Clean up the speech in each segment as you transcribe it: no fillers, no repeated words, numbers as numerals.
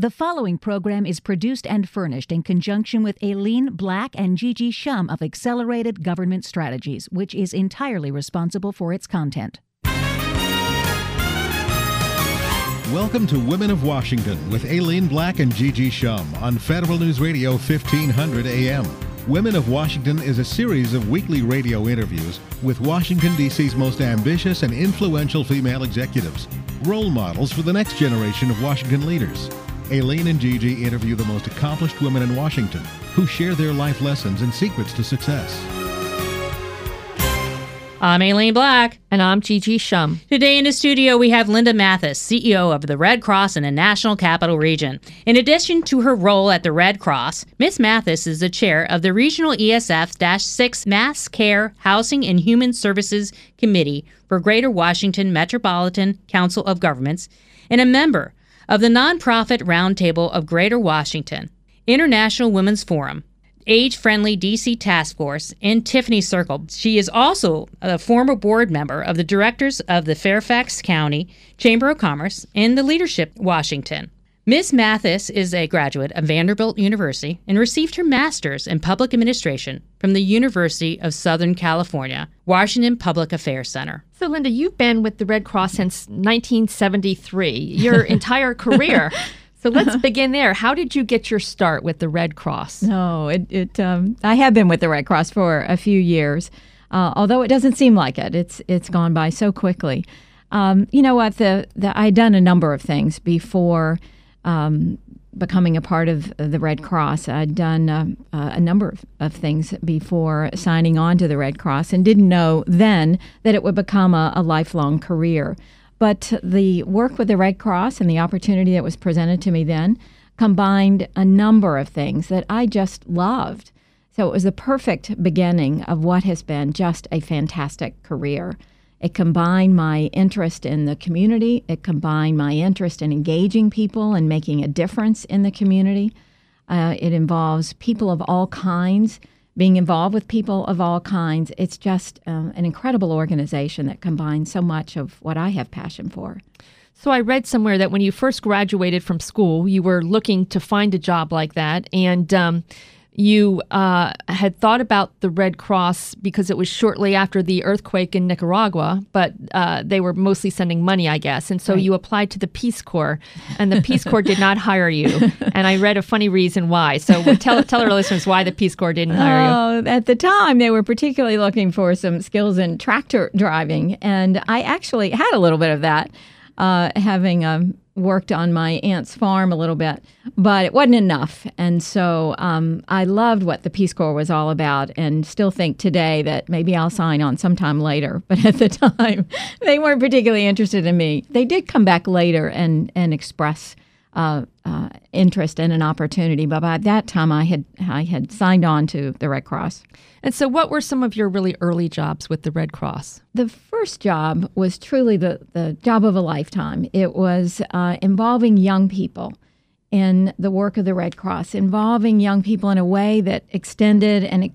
The following program is produced and furnished in conjunction with Aileen Black and Gigi Shum of Accelerated Government Strategies, which is entirely responsible for its content. Welcome to Women of Washington with Aileen Black and Gigi Shum on Federal News Radio 1500 AM. Women of Washington is a series of weekly radio interviews with Washington, D.C.'s most ambitious and influential female executives, role models for the next generation of Washington leaders. Aileen and Gigi interview the most accomplished women in Washington who share their life lessons and secrets to success. I'm Aileen Black. And I'm Gigi Shum. Today in the studio, we have Linda Mathis, CEO of the Red Cross in the National Capital Region. In addition to her role at the Red Cross, Ms. Mathis is the chair of the Regional ESF-6 Mass Care, Housing, and Human Services Committee for Greater Washington Metropolitan Council of Governments and a member of the nonprofit Roundtable of Greater Washington, International Women's Forum, Age-Friendly DC Task Force, and Tiffany Circle. She is also a former board member of the directors of the Fairfax County Chamber of Commerce and the Leadership Washington. Ms. Mathis is a graduate of Vanderbilt University and received her master's in public administration from the University of Southern California, Washington Public Affairs Center. So, Linda, you've been with the Red Cross since 1973, your entire career. So let's begin there. How did you get your start with the Red Cross? No, I have been with the Red Cross for a few years, although it doesn't seem like it. It's gone by so quickly. You know what? I'd done a number of things before becoming a part of the Red Cross. I'd done a number of things before signing on to the Red Cross and didn't know then that it would become a lifelong career. But the work with the Red Cross and the opportunity that was presented to me then combined a number of things that I just loved. So it was the perfect beginning of what has been just a fantastic career. It combined my interest in the community. It combined my interest in engaging people and making a difference in the community. It involves people of all kinds, being involved with people of all kinds. It's just an incredible organization that combines so much of what I have passion for. So I read somewhere that when you first graduated from school, you were looking to find a job like that, and you had thought about the Red Cross because it was shortly after the earthquake in Nicaragua, but they were mostly sending money, I guess. And so you applied to the Peace Corps, and the Peace Corps did not hire you. And I read a funny reason why. So tell our listeners why the Peace Corps didn't hire you. At the time, they were particularly looking for some skills in tractor driving. And I actually had a little bit of that, having worked on my aunt's farm a little bit, but it wasn't enough. And so I loved what the Peace Corps was all about and still think today that maybe I'll sign on sometime later. But at the time, they weren't particularly interested in me. They did come back later and express interest in an opportunity. But by that time, I had signed on to the Red Cross. And so what were some of your really early jobs with the Red Cross? The first job was truly the job of a lifetime. It was involving young people in the work of the Red Cross, involving young people in a way that extended and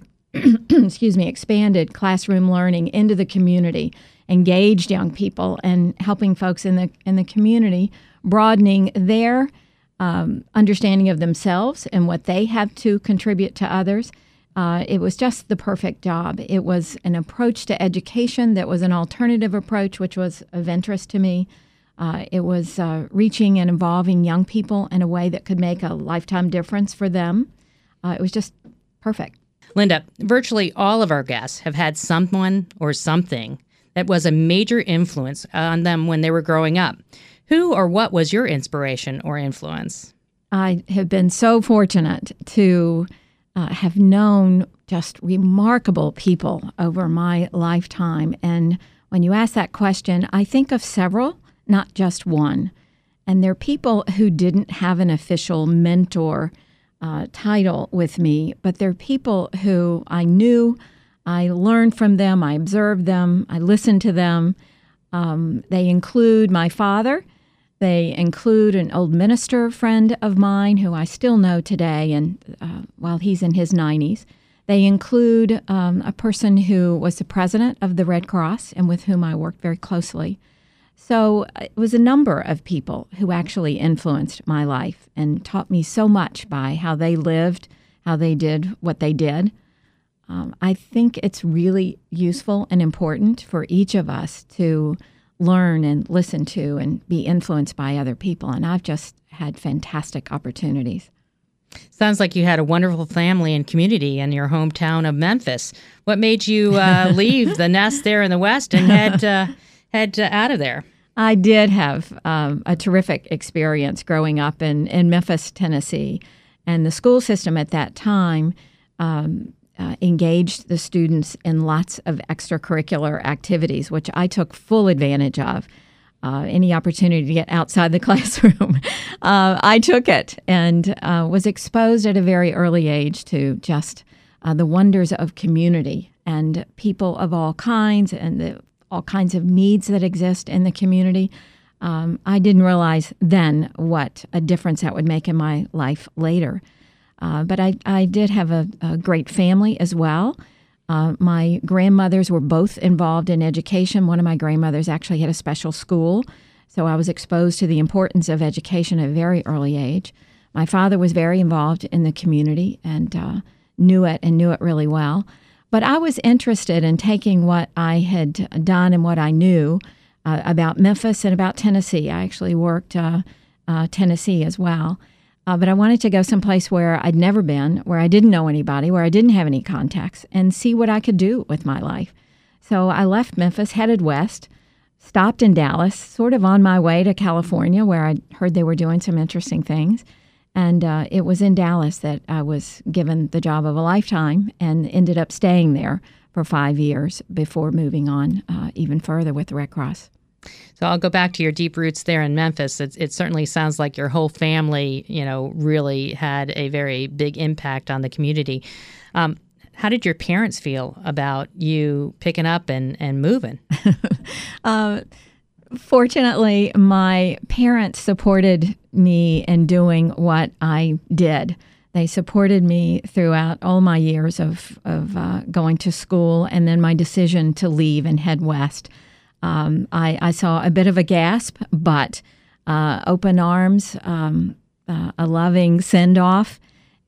expanded classroom learning into the community, engaged young people, and helping folks in the community, broadening their understanding of themselves and what they have to contribute to others. It was just the perfect job. It was an approach to education that was an alternative approach, which was of interest to me. It was reaching and involving young people in a way that could make a lifetime difference for them. It was just perfect. Linda, virtually all of our guests have had someone or something that was a major influence on them when they were growing up. Who or what was your inspiration or influence? I have been so fortunate to have known just remarkable people over my lifetime. And when you ask that question, I think of several, not just one. And they're people who didn't have an official mentor title with me, but they're people who I knew, I learned from them, I observed them, I listened to them. They include my father. They include an old minister friend of mine who I still know today, and while he's in his 90s. They include a person who was the president of the Red Cross and with whom I worked very closely. So it was a number of people who actually influenced my life and taught me so much by how they lived, how they did what they did. I think it's really useful and important for each of us to learn and listen to and be influenced by other people. And I've just had fantastic opportunities. Sounds like you had a wonderful family and community in your hometown of Memphis. What made you leave the nest there in the West and head out of there? I did have a terrific experience growing up in Memphis, Tennessee. And the school system at that time engaged the students in lots of extracurricular activities, which I took full advantage of. Any opportunity to get outside the classroom, I took it and was exposed at a very early age to just the wonders of community and people of all kinds and all kinds of needs that exist in the community. I didn't realize then what a difference that would make in my life later. But I did have a great family as well. My grandmothers were both involved in education. One of my grandmothers actually had a special school, so I was exposed to the importance of education at a very early age. My father was very involved in the community and knew it really well. But I was interested in taking what I had done and what I knew about Memphis and about Tennessee. I actually worked Tennessee as well. But I wanted to go someplace where I'd never been, where I didn't know anybody, where I didn't have any contacts, and see what I could do with my life. So I left Memphis, headed west, stopped in Dallas, sort of on my way to California, where I heard they were doing some interesting things. And it was in Dallas that I was given the job of a lifetime and ended up staying there for 5 years before moving on even further with the Red Cross. So I'll go back to your deep roots there in Memphis. It certainly sounds like your whole family, really had a very big impact on the community. How did your parents feel about you picking up and moving? Fortunately, my parents supported me in doing what I did. They supported me throughout all my years of going to school and then my decision to leave and head west. I saw a bit of a gasp, but open arms, a loving send-off.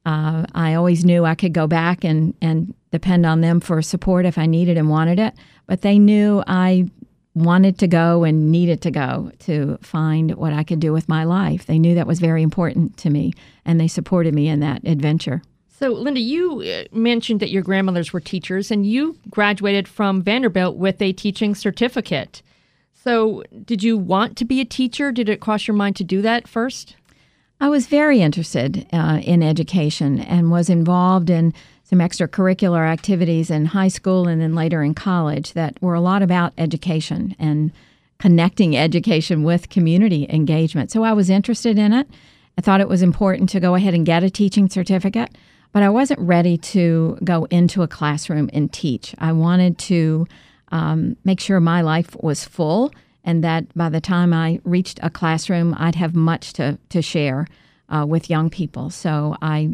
I always knew I could go back and depend on them for support if I needed and wanted it. But they knew I wanted to go and needed to go to find what I could do with my life. They knew that was very important to me, and they supported me in that adventure. So, Linda, you mentioned that your grandmothers were teachers, and you graduated from Vanderbilt with a teaching certificate. So, did you want to be a teacher? Did it cross your mind to do that first? I was very interested in education and was involved in some extracurricular activities in high school and then later in college that were a lot about education and connecting education with community engagement. So I was interested in it. I thought it was important to go ahead and get a teaching certificate, but I wasn't ready to go into a classroom and teach. I wanted to make sure my life was full and that by the time I reached a classroom, I'd have much to share with young people. So I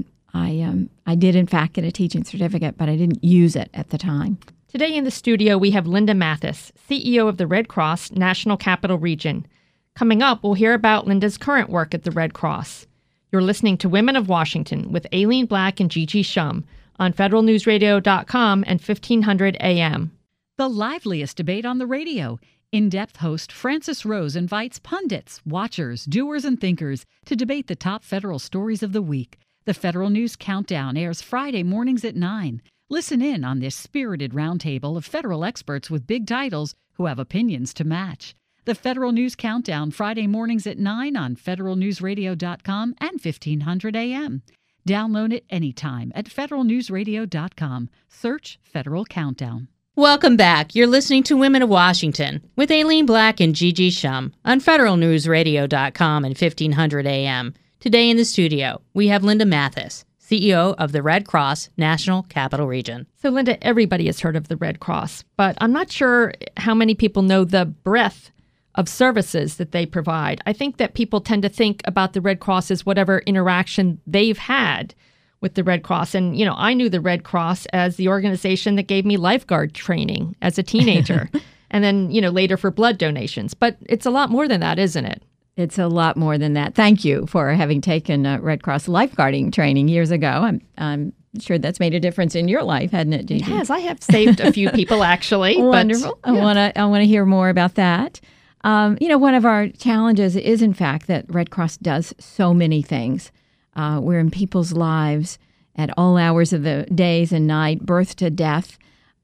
did, in fact, get a teaching certificate, but I didn't use it at the time. Today in the studio, we have Linda Mathis, CEO of the Red Cross National Capital Region. Coming up, we'll hear about Linda's current work at the Red Cross. You're listening to Women of Washington with Aileen Black and Gigi Shum on federalnewsradio.com and 1500 AM. The liveliest debate on the radio. In-depth host Francis Rose invites pundits, watchers, doers, and thinkers to debate the top federal stories of the week. The Federal News Countdown airs Friday mornings at 9. Listen in on this spirited roundtable of federal experts with big titles who have opinions to match. The Federal News Countdown Friday mornings at 9 on federalnewsradio.com and 1500 AM. Download it anytime at federalnewsradio.com. Search Federal Countdown. Welcome back. You're listening to Women of Washington with Aileen Black and Gigi Shum on federalnewsradio.com and 1500 AM. Today in the studio, we have Linda Mathis, CEO of the Red Cross National Capital Region. So, Linda, everybody has heard of the Red Cross, but I'm not sure how many people know the breadth of services that they provide. I think that people tend to think about the Red Cross as whatever interaction they've had with the Red Cross. And, I knew the Red Cross as the organization that gave me lifeguard training as a teenager. and then, later for blood donations. But it's a lot more than that, isn't it? It's a lot more than that. Thank you for having taken Red Cross lifeguarding training years ago. I'm sure that's made a difference in your life, hadn't it, Gigi? It has. I have saved a few people, actually. Wonderful. But, yeah. I want to hear more about that. One of our challenges is, in fact, that Red Cross does so many things. We're in people's lives at all hours of the days and night, birth to death,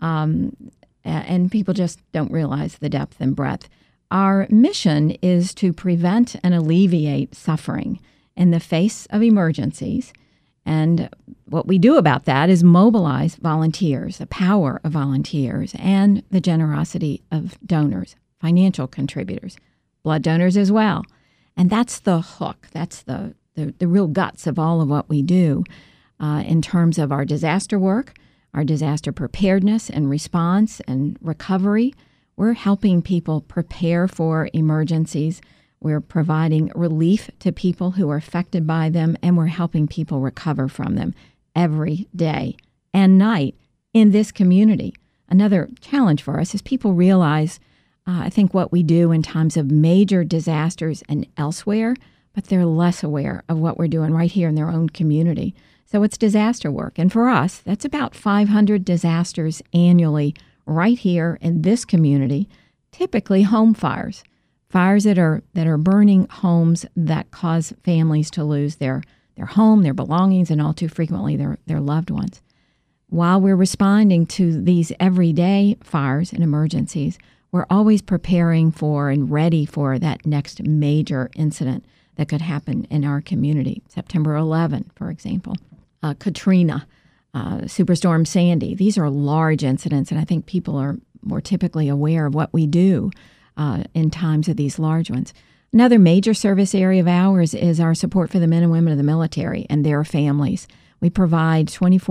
and people just don't realize the depth and breadth. Our mission is to prevent and alleviate suffering in the face of emergencies. And what we do about that is mobilize volunteers, the power of volunteers, and the generosity of donors, financial contributors, blood donors as well. And that's the hook. That's the real guts of all of what we do in terms of our disaster work, our disaster preparedness and response and recovery. We're helping people prepare for emergencies. We're providing relief to people who are affected by them, and we're helping people recover from them every day and night in this community. Another challenge for us is people realize, I think, what we do in times of major disasters and elsewhere, but they're less aware of what we're doing right here in their own community. So it's disaster work. And for us, that's about 500 disasters annually right here in this community, typically home fires. Fires that are burning homes that cause families to lose their home, their belongings, and all too frequently their loved ones. While we're responding to these everyday fires and emergencies, we're always preparing for and ready for that next major incident that could happen in our community. September 11, for example, Katrina, Superstorm Sandy. These are large incidents, and I think people are more typically aware of what we do in times of these large ones. Another major service area of ours is our support for the men and women of the military and their families. We provide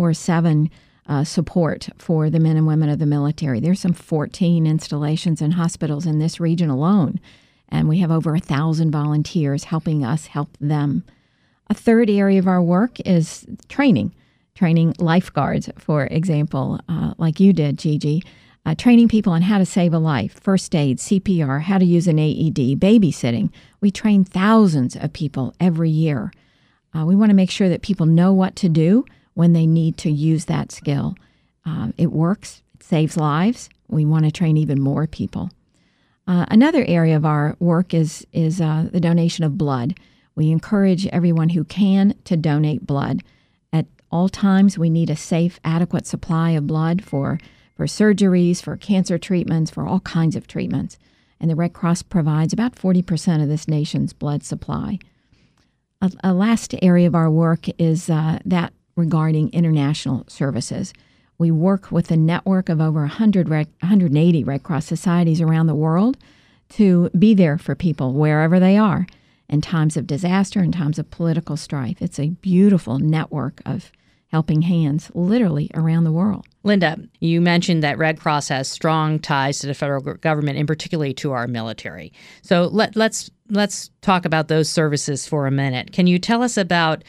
24/7 support for the men and women of the military. There's some 14 installations and hospitals in this region alone, and we have over 1,000 volunteers helping us help them. A third area of our work is training lifeguards, for example, like you did, Gigi. Training people on how to save a life, first aid, CPR, how to use an AED, babysitting. We train thousands of people every year. We want to make sure that people know what to do when they need to use that skill. It works. It saves lives. We want to train even more people. Another area of our work is the donation of blood. We encourage everyone who can to donate blood. At all times, we need a safe, adequate supply of blood for surgeries, for cancer treatments, for all kinds of treatments. And the Red Cross provides about 40% of this nation's blood supply. A last area of our work is that regarding international services. We work with a network of over 180 Red Cross societies around the world to be there for people wherever they are in times of disaster, in times of political strife. It's a beautiful network of helping hands literally around the world. Linda, you mentioned that Red Cross has strong ties to the federal government, and particularly to our military. So let's talk about those services for a minute. Can you tell us about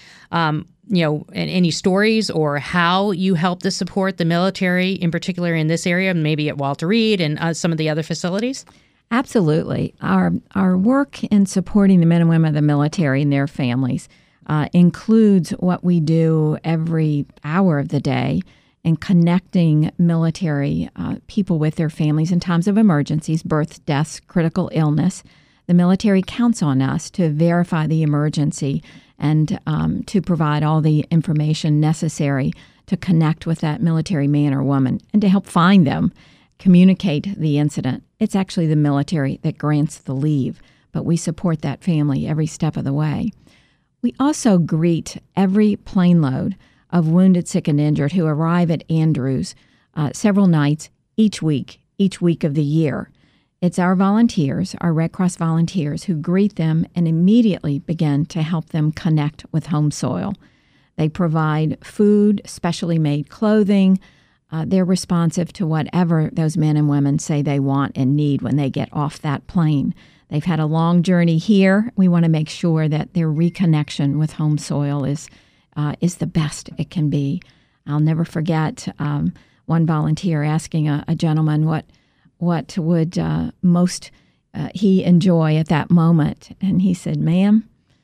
any stories or how you help to support the military, in particular in this area, maybe at Walter Reed and some of the other facilities? Absolutely. Our work in supporting the men and women of the military and their families includes what we do every hour of the day in connecting military people with their families in times of emergencies, birth, deaths, critical illness. The military counts on us to verify the emergency and to provide all the information necessary to connect with that military man or woman and to help find them, communicate the incident. It's actually the military that grants the leave, but we support that family every step of the way. We also greet every plane load of wounded, sick, and injured who arrive at Andrews several nights each week of the year. It's our volunteers, our Red Cross volunteers, who greet them and immediately begin to help them connect with home soil. They provide food, specially made clothing. They're responsive to whatever those men and women say they want and need when they get off that plane. They've had a long journey here. We want to make sure that their reconnection with home soil is the best it can be. I'll never forget one volunteer asking a gentleman what would most he enjoy at that moment. And he said, "Ma'am,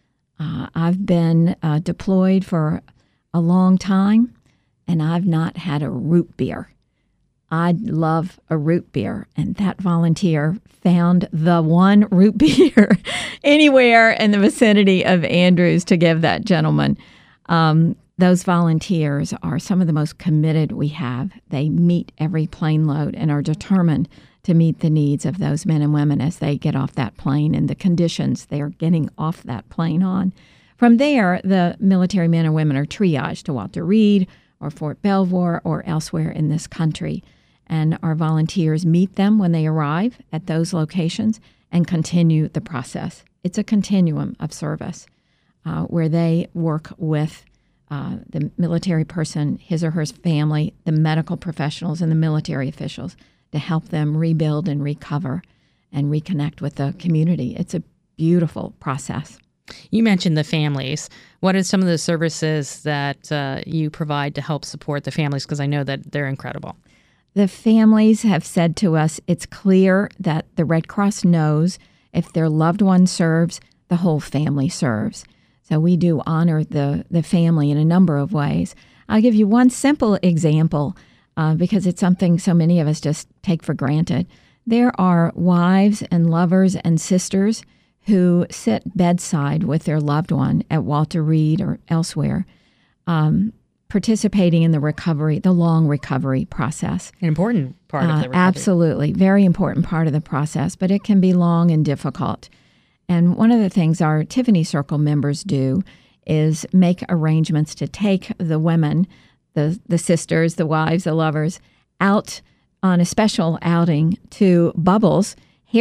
I've been deployed for a long time, and I've not had a root beer. I'd love a root beer." And that volunteer found the one root beer anywhere in the vicinity of Andrews to give that gentleman. Those volunteers are some of the most committed we have. They meet every plane load and are determined to meet the needs of those men and women as they get off that plane and the conditions they are getting off that plane on. From there, the military men and women are triaged to Walter Reed or Fort Belvoir or elsewhere in this country. And our volunteers meet them when they arrive at those locations and continue the process. It's a continuum of service where they work with the military person, his or her family, the medical professionals, and the military officials to help them rebuild and recover and reconnect with the community. It's a beautiful process. You mentioned the families. What are some of the services that you provide to help support the families? Because I know that they're incredible. The families have said to us it's clear that the Red Cross knows if their loved one serves, the whole family serves. So we do honor the family in a number of ways. I'll give you one simple example because it's something so many of us just take for granted. There are wives and lovers and sisters who sit bedside with their loved one at Walter Reed or elsewhere, participating in the recovery, the long recovery process. An important part of the recovery. Absolutely. Very important part of the process, but it can be long and difficult. And one of the things our Tiffany Circle members do is make arrangements to take the women, the sisters, the wives, the lovers, out on a special outing to Bubbles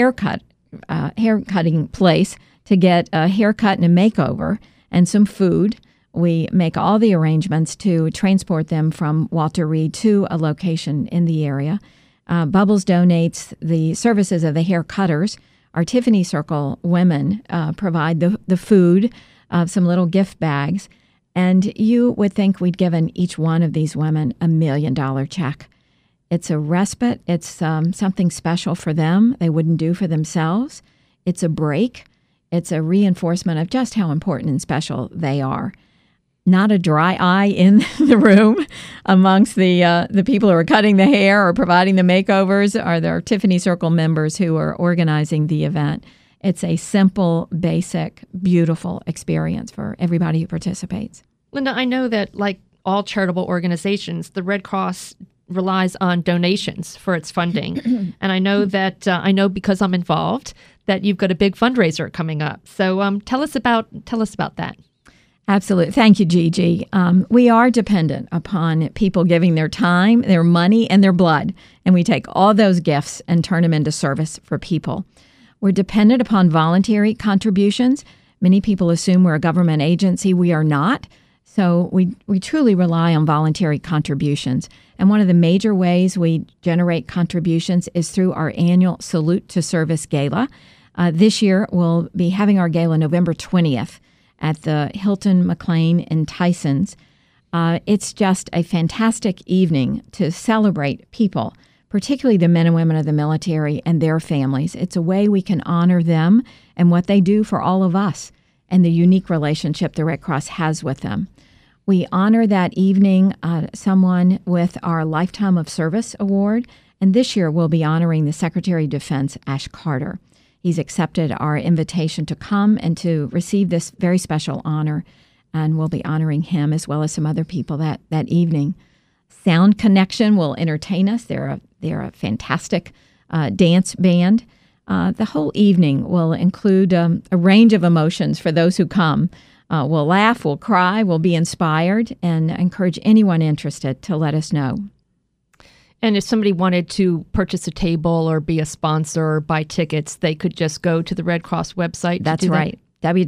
haircutting place to get a haircut and a makeover and some food. We make all the arrangements to transport them from Walter Reed to a location in the area. Bubbles donates the services of the hair cutters. Our Tiffany Circle women provide the food, some little gift bags, and you would think we'd given each one of these women $1 million check. It's a respite. It's something special for them they wouldn't do for themselves. It's a break. It's a reinforcement of just how important and special they are. Not a dry eye in the room amongst the people who are cutting the hair or providing the makeovers are their Tiffany Circle members who are organizing the event. It's a simple, basic, beautiful experience for everybody who participates. Linda, I know that like all charitable organizations, the Red Cross relies on donations for its funding. And I know that, because I'm involved, that you've got a big fundraiser coming up. So tell us about that. Absolutely. Thank you, Gigi. We are dependent upon people giving their time, their money, and their blood. And we take all those gifts and turn them into service for people. We're dependent upon voluntary contributions. Many people assume we're a government agency. We are not. So we truly rely on voluntary contributions. And one of the major ways we generate contributions is through our annual Salute to Service Gala. This year, we'll be having our gala November 20th. At the Hilton McLean in Tysons. It's just a fantastic evening to celebrate people, particularly the men and women of the military and their families. It's a way we can honor them and what they do for all of us and the unique relationship the Red Cross has with them. We honor that evening someone with our Lifetime of Service Award, and this year we'll be honoring the Secretary of Defense, Ash Carter. He's accepted our invitation to come and to receive this very special honor, and we'll be honoring him as well as some other people that evening. Sound Connection will entertain us. They're a fantastic dance band. The whole evening will include a range of emotions for those who come. We'll laugh, we'll cry, we'll be inspired, and encourage anyone interested to let us know. And if somebody wanted to purchase a table or be a sponsor or buy tickets, they could just go to the Red Cross website. That's right.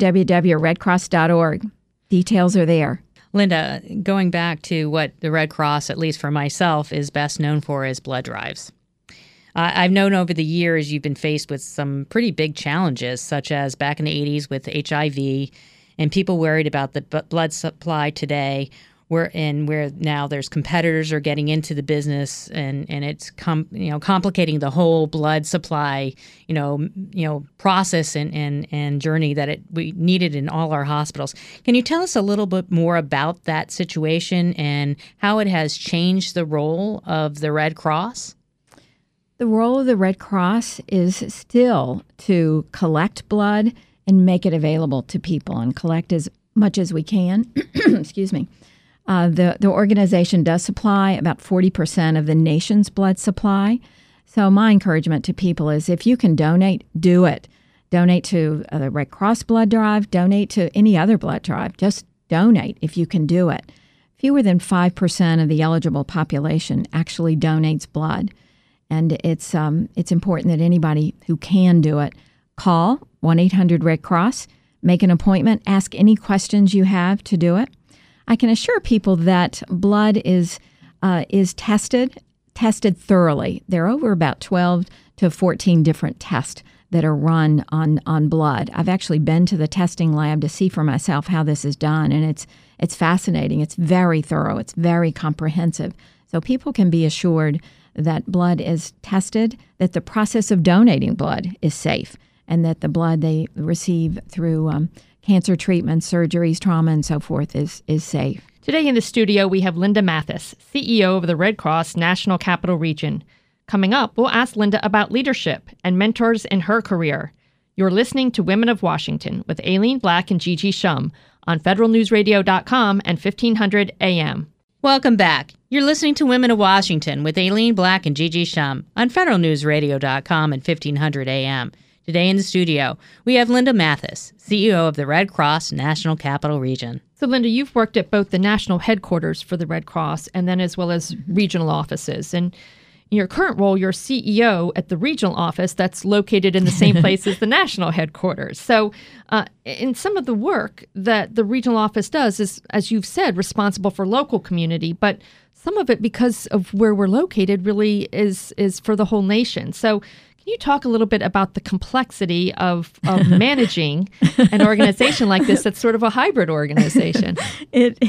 www.redcross.org. Details are there. Linda, going back to what the Red Cross, at least for myself, is best known for is blood drives. I've known over the years you've been faced with some pretty big challenges, such as back in the 80s with HIV and people worried about the blood supply today, where now there's competitors are getting into the business, and it's complicating the whole blood supply process and journey that we needed in all our hospitals. Can you tell us a little bit more about that situation and how it has changed the role of the Red Cross? The role of the Red Cross is still to collect blood and make it available to people and collect as much as we can. Excuse me. The organization does supply about 40% of the nation's blood supply. So my encouragement to people is if you can donate, do it. Donate to the Red Cross blood drive. Donate to any other blood drive. Just donate if you can do it. Fewer than 5% of the eligible population actually donates blood. And it's important that anybody who can do it, call 1-800-RED-CROSS, make an appointment, ask any questions you have to do it. I can assure people that blood is tested thoroughly. There are over about 12 to 14 different tests that are run on blood. I've actually been to the testing lab to see for myself how this is done, and it's fascinating. It's very thorough. It's very comprehensive. So people can be assured that blood is tested, that the process of donating blood is safe, and that the blood they receive through cancer treatment, surgeries, trauma, and so forth is safe. Today in the studio, we have Linda Mathis, CEO of the Red Cross National Capital Region. Coming up, we'll ask Linda about leadership and mentors in her career. You're listening to Women of Washington with Aileen Black and Gigi Shum on federalnewsradio.com and 1500 AM. Welcome back. You're listening to Women of Washington with Aileen Black and Gigi Shum on federalnewsradio.com and 1500 AM. Today in the studio, we have Linda Mathis, CEO of the Red Cross National Capital Region. So, Linda, you've worked at both the national headquarters for the Red Cross and then as well as regional offices. And in your current role, you're CEO at the regional office that's located in the same place as the national headquarters. So in some of the work that the regional office does is, as you've said, responsible for local community, but some of it, because of where we're located, really is for the whole nation. So can you talk a little bit about the complexity of managing an organization like this that's sort of a hybrid organization? It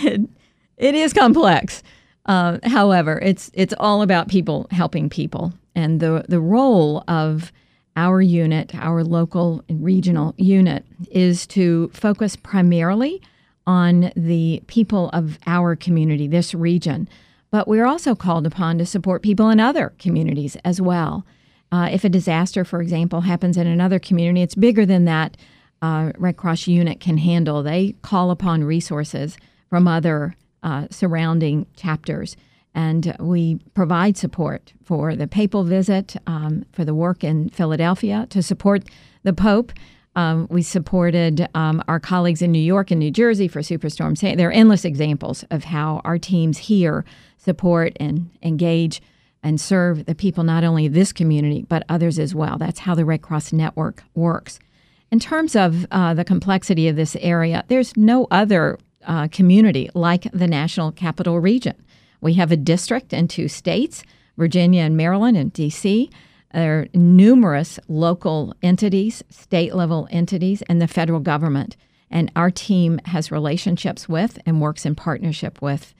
is complex. However, it's all about people helping people. And the role of our unit, our local and regional unit, is to focus primarily on the people of our community, this region. But we're also called upon to support people in other communities as well. If a disaster, for example, happens in another community, it's bigger than that Red Cross unit can handle. They call upon resources from other surrounding chapters. And we provide support for the papal visit, for the work in Philadelphia, to support the Pope. We supported our colleagues in New York and New Jersey for Superstorm Sandy. There are endless examples of how our teams here support and engage and serve the people not only of this community, but others as well. That's how the Red Cross Network works. In terms of the complexity of this area, there's no other community like the National Capital Region. We have a district in 2 states, Virginia and Maryland and D.C. There are numerous local entities, state-level entities, and the federal government. And our team has relationships with and works in partnership with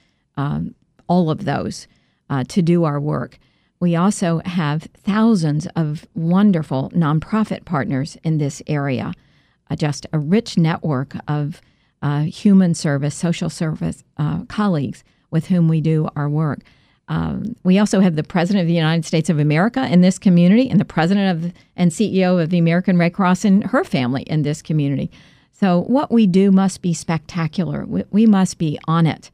all of those to do our work. We also have thousands of wonderful nonprofit partners in this area, just a rich network of human service, social service colleagues with whom we do our work. We also have the President of the United States of America in this community, and the President and CEO of the American Red Cross and her family in this community. So what we do must be spectacular. We must be on it,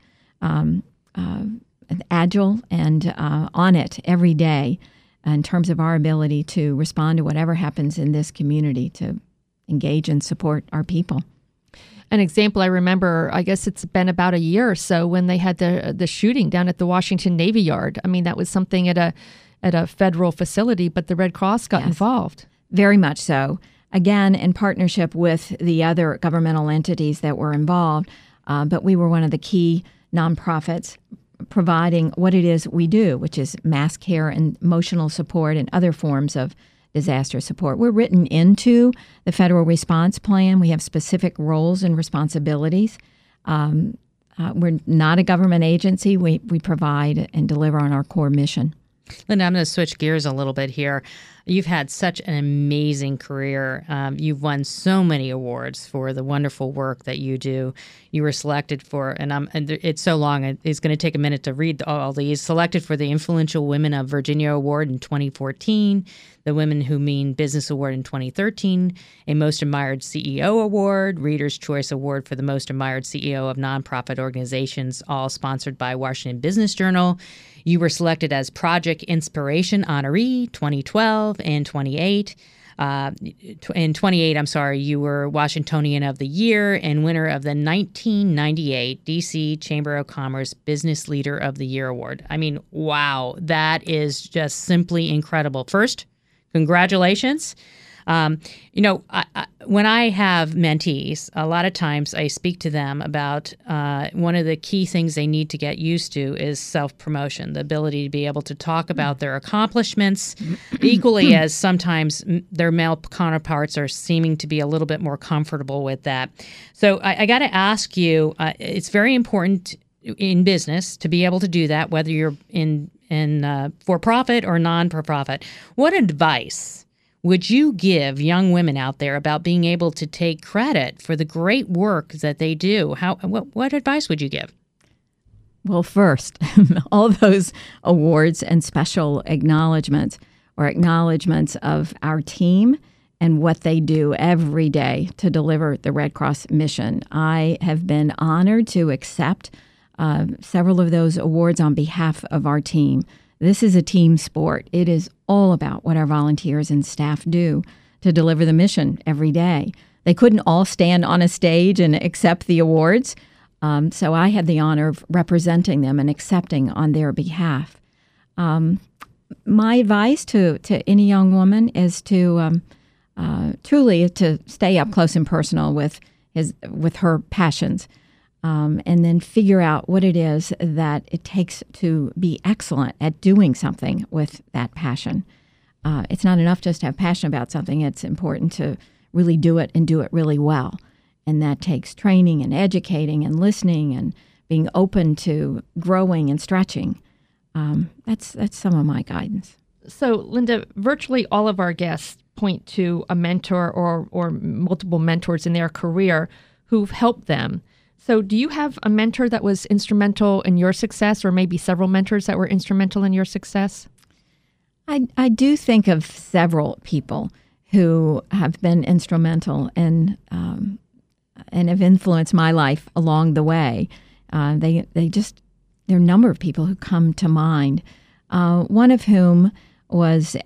agile and on it every day in terms of our ability to respond to whatever happens in this community, to engage and support our people. An example I remember, I guess it's been about a year or so, when they had the shooting down at the Washington Navy Yard. I mean, that was something at a federal facility, but the Red Cross got involved. Very much so. Again, in partnership with the other governmental entities that were involved, but we were one of the key nonprofits providing what it is we do, which is mass care and emotional support and other forms of disaster support. We're written into the federal response plan. We have specific roles and responsibilities. We're not a government agency. We provide and deliver on our core mission. Linda, I'm going to switch gears a little bit here. You've had such an amazing career. You've won so many awards for the wonderful work that you do. You were selected for, and it's so long, it's going to take a minute to read all these. Selected for the Influential Women of Virginia Award in 2014, the Women Who Mean Business Award in 2013, a Most Admired CEO Award, Reader's Choice Award for the Most Admired CEO of Nonprofit Organizations, all sponsored by Washington Business Journal. You were selected as Project Inspiration Honoree 2012 and 28. In 28, you were Washingtonian of the Year and winner of the 1998 D.C. Chamber of Commerce Business Leader of the Year Award. I mean, wow, that is just simply incredible. First, congratulations. When I have mentees, a lot of times I speak to them about one of the key things they need to get used to is self-promotion, the ability to be able to talk about their accomplishments equally as sometimes their male counterparts are seeming to be a little bit more comfortable with that. So I got to ask you, it's very important in business to be able to do that, whether you're in for-profit or non-for-profit. What advice would you give young women out there about being able to take credit for the great work that they do? What advice would you give? Well, first, all those awards and special acknowledgments are acknowledgments of our team and what they do every day to deliver the Red Cross mission. I have been honored to accept several of those awards on behalf of our team. This is a team sport. It is all about what our volunteers and staff do to deliver the mission every day. They couldn't all stand on a stage and accept the awards, so I had the honor of representing them and accepting on their behalf. My advice to any young woman is to truly to stay up close and personal with her passions. And then figure out what it is that it takes to be excellent at doing something with that passion. It's not enough just to have passion about something. It's important to really do it and do it really well. And that takes training and educating and listening and being open to growing and stretching. That's some of my guidance. So, Linda, virtually all of our guests point to a mentor or multiple mentors in their career who've helped them. So do you have a mentor that was instrumental in your success, or maybe several mentors that were instrumental in your success? I do think of several people who have been instrumental and have influenced my life along the way. There are a number of people who come to mind. One of whom was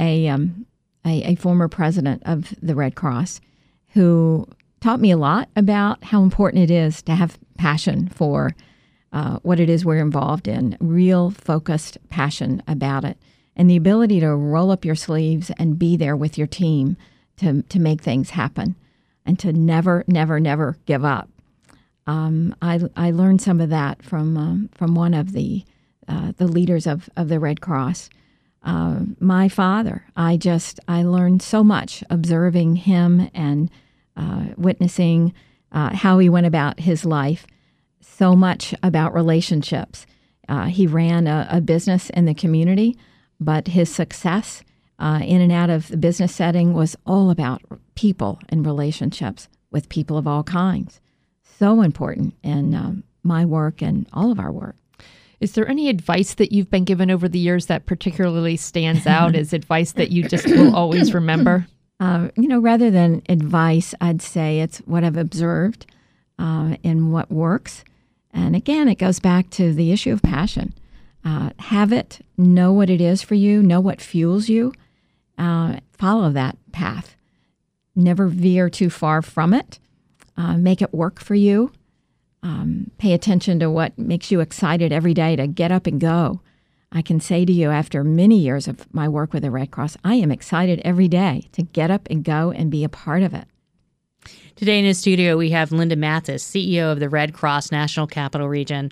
a former president of the Red Cross who taught me a lot about how important it is to have passion for what it is we're involved in, real focused passion about it, and the ability to roll up your sleeves and be there with your team to make things happen and to never, never, never give up. I learned some of that from one of the leaders of the Red Cross. My father, I learned so much observing him and witnessing how he went about his life, so much about relationships. He ran a business in the community, but his success in and out of the business setting was all about people and relationships with people of all kinds. So important in my work and all of our work. Is there any advice that you've been given over the years that particularly stands out as advice that you just will always remember? Rather than advice, I'd say it's what I've observed and what works. And again, it goes back to the issue of passion. Have it, know what it is for you, know what fuels you, follow that path. Never veer too far from it. Make it work for you. Pay attention to what makes you excited every day to get up and go. I can say to you, after many years of my work with the Red Cross, I am excited every day to get up and go and be a part of it. Today in the studio, we have Linda Mathis, CEO of the Red Cross National Capital Region.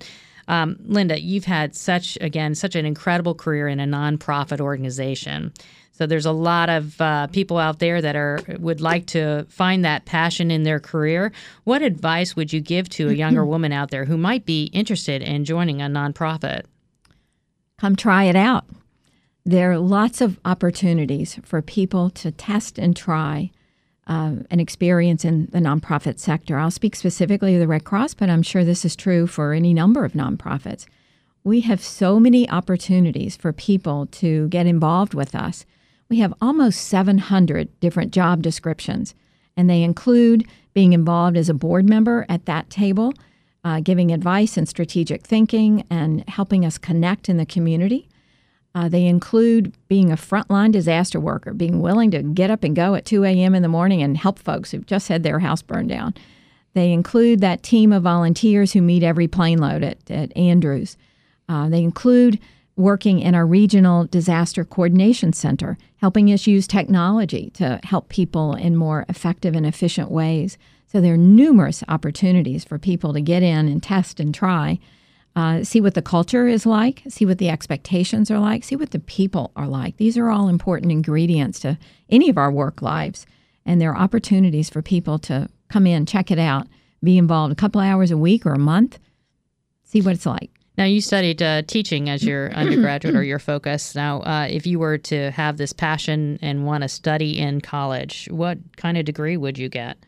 Linda, you've had such an incredible career in a nonprofit organization. So there's a lot of people out there that would like to find that passion in their career. What advice would you give to a younger woman out there who might be interested in joining a nonprofit? Come try it out. There are lots of opportunities for people to test and try an experience in the nonprofit sector. I'll speak specifically of the Red Cross, but I'm sure this is true for any number of nonprofits. We have so many opportunities for people to get involved with us. We have almost 700 different job descriptions, and they include being involved as a board member at that table, giving advice and strategic thinking, and helping us connect in the community. They include being a frontline disaster worker, being willing to get up and go at 2 a.m. in the morning and help folks who've just had their house burned down. They include that team of volunteers who meet every plane load at Andrews. They include working in our regional disaster coordination center, helping us use technology to help people in more effective and efficient ways. So there are numerous opportunities for people to get in and test and try, see what the culture is like, see what the expectations are like, see what the people are like. These are all important ingredients to any of our work lives. And there are opportunities for people to come in, check it out, be involved a couple hours a week or a month, see what it's like. Now, you studied teaching as your undergraduate or your focus. Now, if you were to have this passion and want to study in college, what kind of degree would you get?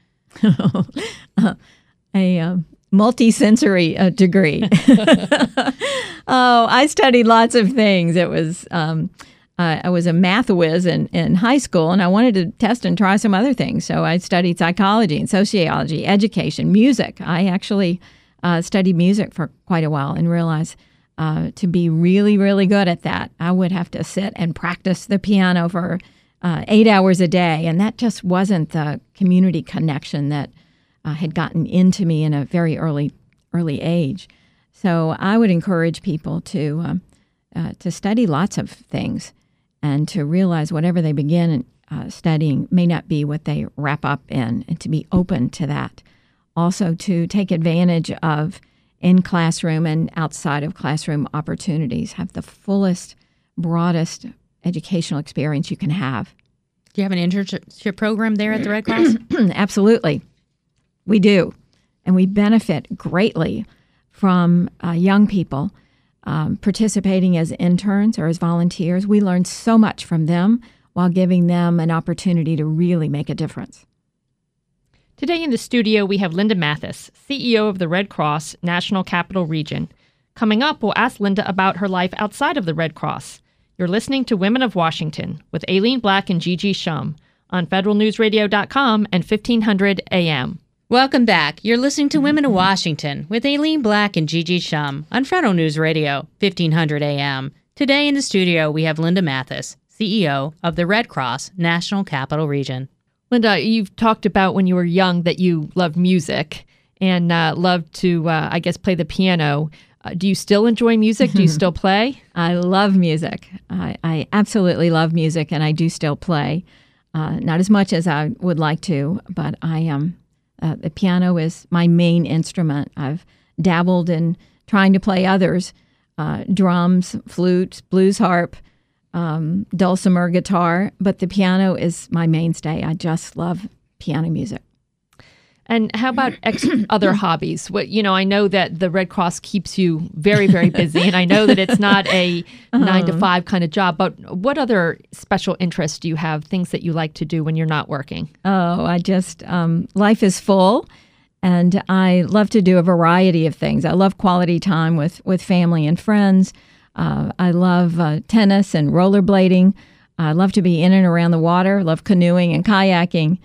A multi-sensory degree. I studied lots of things. It was I was a math whiz in high school, and I wanted to test and try some other things. So I studied psychology and sociology, education, music. I actually studied music for quite a while and realized to be really, really good at that, I would have to sit and practice the piano for 8 hours a day. And that just wasn't the community connection that had gotten into me in a very early age. So I would encourage people to study lots of things and to realize whatever they begin studying may not be what they wrap up in, and to be open to that. Also, to take advantage of in-classroom and outside of classroom opportunities, have the fullest, broadest educational experience you can have. Do you have an internship program there at the Red Cross? Absolutely. We do. And we benefit greatly from young people participating as interns or as volunteers. We learn so much from them while giving them an opportunity to really make a difference. Today in the studio, we have Linda Mathis, CEO of the Red Cross National Capital Region. Coming up, we'll ask Linda about her life outside of the Red Cross. You're listening to Women of Washington with Aileen Black and Gigi Shum on federalnewsradio.com and 1500 AM. Welcome back. You're listening to Women of Washington with Aileen Black and Gigi Shum on Federal News Radio, 1500 AM. Today in the studio, we have Linda Mathis, CEO of the Red Cross National Capital Region. Linda, you've talked about when you were young that you loved music and loved to, play the piano. Do you still enjoy music? Do you still play? I love music. I absolutely love music, and I do still play. Not as much as I would like to, but I am. The piano is my main instrument. I've dabbled in trying to play others, drums, flute, blues harp, dulcimer, guitar, but the piano is my mainstay. I just love piano music. And how about other hobbies? I know that the Red Cross keeps you very, very busy, and I know that it's not a 9-to-5 kind of job, but what other special interests do you have, things that you like to do when you're not working? Life is full, and I love to do a variety of things. I love quality time with family and friends. I love tennis and rollerblading. I love to be in and around the water. Love canoeing and kayaking.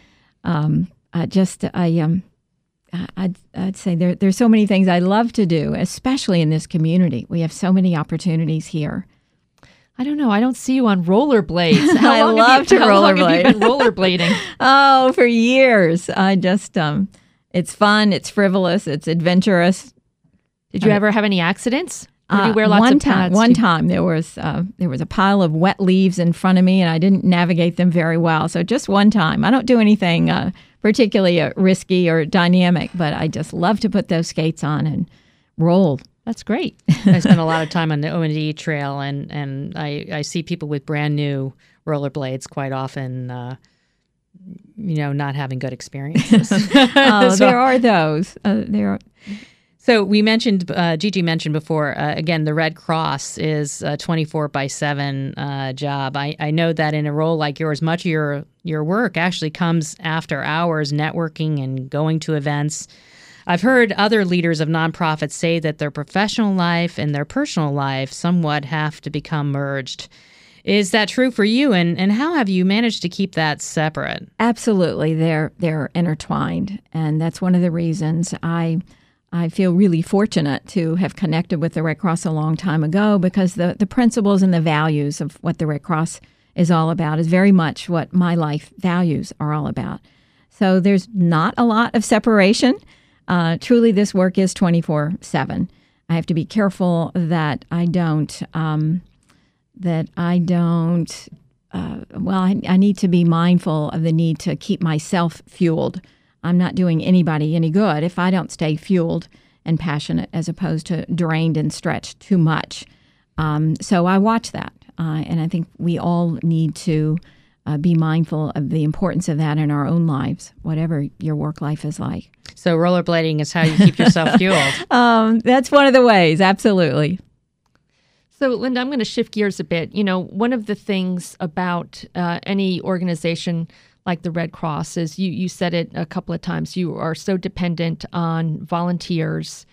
I'd say there's so many things I love to do, especially in this community. We have so many opportunities here. I don't know. I don't see you on rollerblades. I love to rollerblade. How long have you been rollerblading? Oh, for years. It's fun. It's frivolous. It's adventurous. Did you ever have any accidents? Or do you wear lots of pads? One time there was a pile of wet leaves in front of me, and I didn't navigate them very well. So just one time. I don't do anything particularly risky or dynamic, but I just love to put those skates on and roll That's great. I spend a lot of time on the O&D trail, and I see people with brand new rollerblades quite often, not having good experiences. There are those. So we mentioned, Gigi mentioned before, again, the Red Cross is a 24/7 job. I know that in a role like yours, much of your work actually comes after hours, networking and going to events. I've heard other leaders of nonprofits say that their professional life and their personal life somewhat have to become merged. Is that true for you? And how have you managed to keep that separate? Absolutely. They're intertwined. And that's one of the reasons I feel really fortunate to have connected with the Red Cross a long time ago, because the principles and the values of what the Red Cross is all about is very much what my life values are all about. So there's not a lot of separation. Truly, this work is 24/7. I have to be careful that I need to be mindful of the need to keep myself fueled. I'm not doing anybody any good if I don't stay fueled and passionate, as opposed to drained and stretched too much. So I watch that, and I think we all need to be mindful of the importance of that in our own lives, whatever your work life is like. So rollerblading is how you keep yourself fueled. That's one of the ways, absolutely. So, Linda, I'm going to shift gears a bit. One of the things about any organization like the Red Cross is, you said it a couple of times, you are so dependent on volunteers.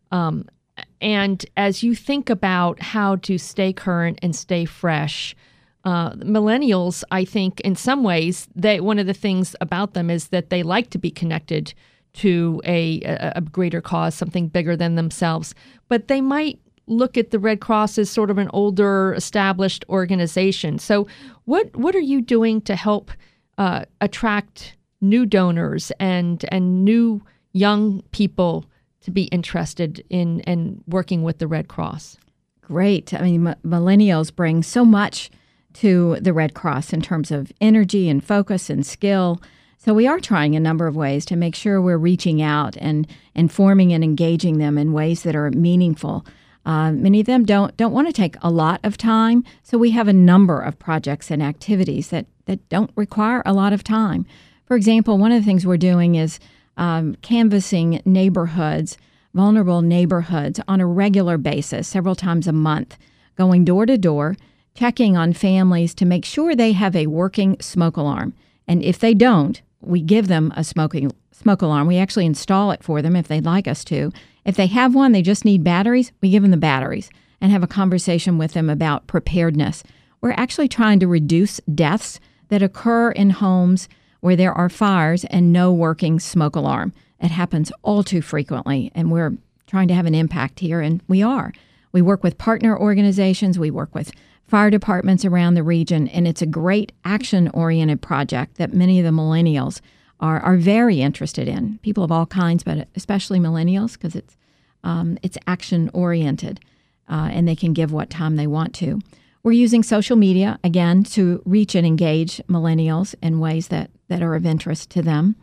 And as you think about how to stay current and stay fresh, millennials, I think in some ways, one of the things about them is that they like to be connected to a greater cause, something bigger than themselves. But they might look at the Red Cross as sort of an older, established organization. So what are you doing to help attract new donors and new young people to be interested in working with the Red Cross? Great. I mean, millennials bring so much to the Red Cross in terms of energy and focus and skill. So we are trying a number of ways to make sure we're reaching out and informing and engaging them in ways that are meaningful. Many of them don't want to take a lot of time, so we have a number of projects and activities that don't require a lot of time. For example, one of the things we're doing is canvassing neighborhoods, vulnerable neighborhoods, on a regular basis, several times a month, going door to door, checking on families to make sure they have a working smoke alarm. And if they don't, we give them a smoke alarm. We actually install it for them if they'd like us to. If they have one, they just need batteries, we give them the batteries and have a conversation with them about preparedness. We're actually trying to reduce deaths that occur in homes where there are fires and no working smoke alarm. It happens all too frequently, and we're trying to have an impact here, and we are. We work with partner organizations, we work with fire departments around the region, and it's a great action-oriented project that many of the millennials are very interested in. People of all kinds, but especially millennials, because it's action-oriented, and they can give what time they want to. We're using social media, again, to reach and engage millennials in ways that are of interest to them.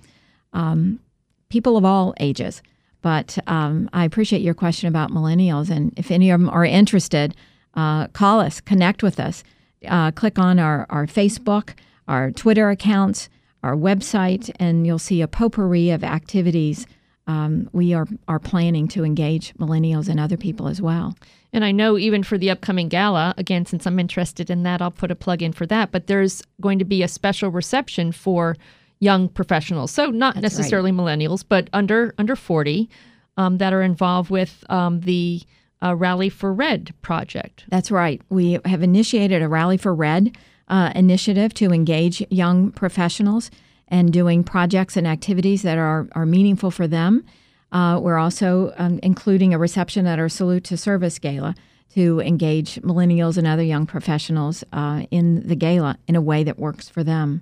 People of all ages. But I appreciate your question about millennials, and if any of them are interested, call us, connect with us. Click on our Facebook, our Twitter accounts, our website, and you'll see a potpourri of activities. We are planning to engage millennials and other people as well. And I know even for the upcoming gala, again, since I'm interested in that, I'll put a plug in for that, but there's going to be a special reception for young professionals. So not That's necessarily right. millennials, but under 40 that are involved with the Rally for Red project. That's right. We have initiated a Rally for Red initiative to engage young professionals and doing projects and activities that are meaningful for them. We're also including a reception at our Salute to Service Gala to engage millennials and other young professionals in the gala in a way that works for them.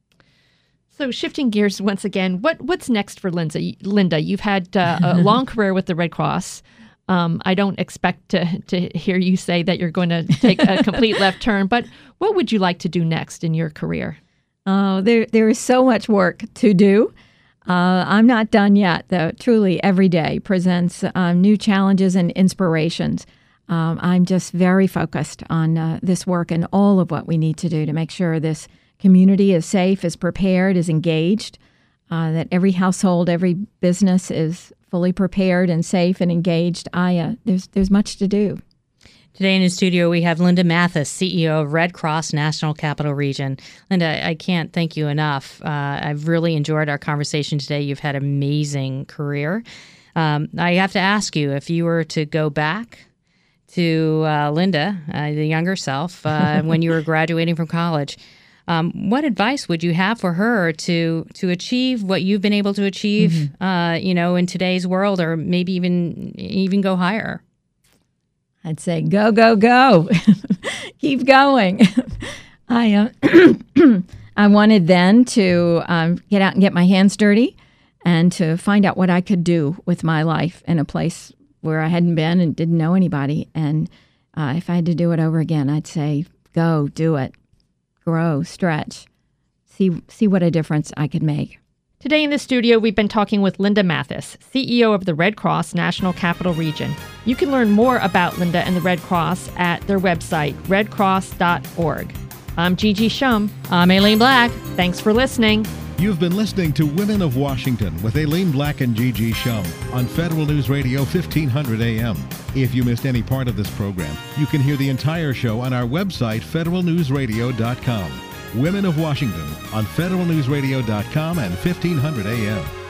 So shifting gears once again, what's next for Linda? You've had a long career with the Red Cross. I don't expect to hear you say that you're going to take a complete left turn, but what would you like to do next in your career? There is so much work to do. I'm not done yet, though. Truly, every day presents new challenges and inspirations. I'm just very focused on this work and all of what we need to do to make sure this community is safe, is prepared, is engaged, that every household, every business is fully prepared and safe and engaged. There's much to do. Today in the studio, we have Linda Mathis, CEO of Red Cross National Capital Region. Linda, I can't thank you enough. I've really enjoyed our conversation today. You've had an amazing career. I have to ask you, if you were to go back to Linda, the younger self, when you were graduating from college, what advice would you have for her to achieve what you've been able to achieve, in today's world, or maybe even go higher? I'd say go, go, go. Keep going. I wanted then to get out and get my hands dirty and to find out what I could do with my life in a place where I hadn't been and didn't know anybody. And if I had to do it over again, I'd say go, do it, grow, stretch, see what a difference I could make. Today in the studio, we've been talking with Linda Mathis, CEO of the Red Cross National Capital Region. You can learn more about Linda and the Red Cross at their website, redcross.org. I'm Gigi Shum. I'm Aileen Black. Thanks for listening. You've been listening to Women of Washington with Aileen Black and Gigi Shum on Federal News Radio 1500 AM. If you missed any part of this program, you can hear the entire show on our website, federalnewsradio.com. Women of Washington on federalnewsradio.com and 1500 AM.